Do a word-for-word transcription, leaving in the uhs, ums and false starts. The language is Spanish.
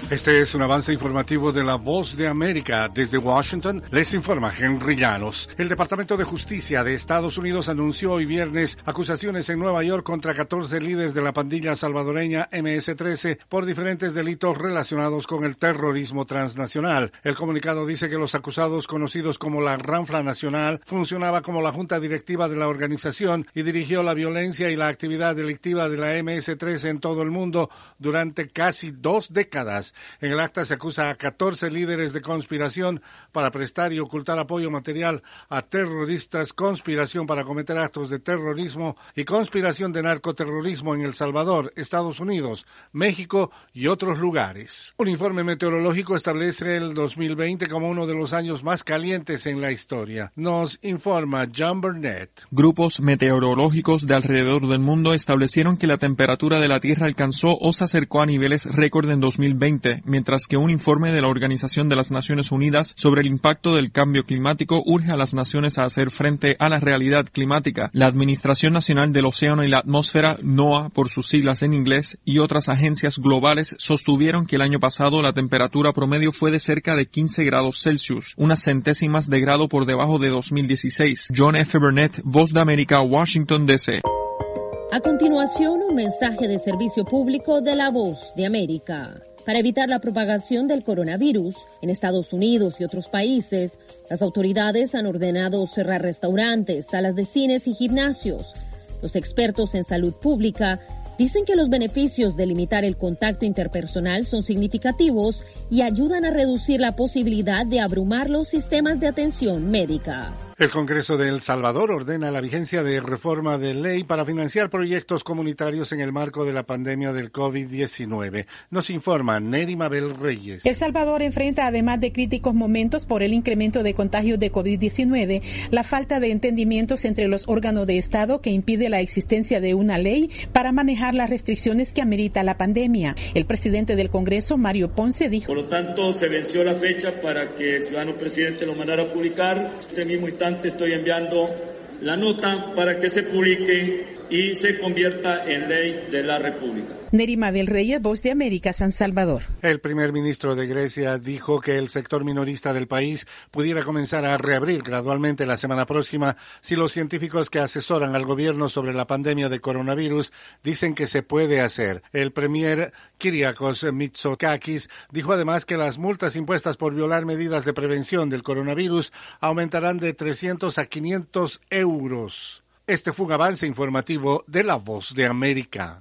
Este es un avance informativo de La Voz de América. Desde Washington les informa Henry Llanos. El Departamento de Justicia de Estados Unidos anunció hoy viernes acusaciones en Nueva York contra catorce líderes de la pandilla salvadoreña eme ese trece por diferentes delitos relacionados con el terrorismo transnacional. El comunicado dice que los acusados, conocidos como la Ranfla Nacional, funcionaba como la junta directiva de la organización y dirigió la violencia y la actividad delictiva de la eme ese trece en todo el mundo durante casi dos décadas. En el acta se acusa a catorce líderes de conspiración para prestar y ocultar apoyo material a terroristas, conspiración para cometer actos de terrorismo y conspiración de narcoterrorismo en El Salvador, Estados Unidos, México y otros lugares. Un informe meteorológico establece el dos mil veinte como uno de los años más calientes en la historia. Nos informa John Burnett. Grupos meteorológicos de alrededor del mundo establecieron que la temperatura de la Tierra alcanzó o se acercó a niveles récord en dos mil veinte. Mientras que un informe de la Organización de las Naciones Unidas sobre el impacto del cambio climático urge a las naciones a hacer frente a la realidad climática. La Administración Nacional del Océano y la Atmósfera, NOAA por sus siglas en inglés, y otras agencias globales sostuvieron que el año pasado la temperatura promedio fue de cerca de quince grados Celsius, unas centésimas de grado por debajo de dos mil dieciséis. John F. Burnett, Voz de América, Washington, D C. A continuación, un mensaje de servicio público de la Voz de América. Para evitar la propagación del coronavirus en Estados Unidos y otros países, las autoridades han ordenado cerrar restaurantes, salas de cines y gimnasios. Los expertos en salud pública dicen que los beneficios de limitar el contacto interpersonal son significativos y ayudan a reducir la posibilidad de abrumar los sistemas de atención médica. El Congreso de El Salvador ordena la vigencia de reforma de ley para financiar proyectos comunitarios en el marco de la pandemia del COVID diecinueve. Nos informa Neri Mabel Reyes. El Salvador enfrenta, además de críticos momentos por el incremento de contagios de COVID diecinueve, la falta de entendimientos entre los órganos de Estado que impide la existencia de una ley para manejar las restricciones que amerita la pandemia. El presidente del Congreso, Mario Ponce, dijo: Por lo tanto, se venció la fecha para que el ciudadano presidente lo mandara a publicar. Este mismo instante estoy enviando la nota para que se publique y se convierta en ley de la República. Neri Mabel Reyes, Voz de América, San Salvador. El primer ministro de Grecia dijo que el sector minorista del país pudiera comenzar a reabrir gradualmente la semana próxima si los científicos que asesoran al gobierno sobre la pandemia de coronavirus dicen que se puede hacer. El premier Kyriakos Mitsotakis dijo además que las multas impuestas por violar medidas de prevención del coronavirus aumentarán de trescientos a quinientos euros. Este fue un avance informativo de La Voz de América.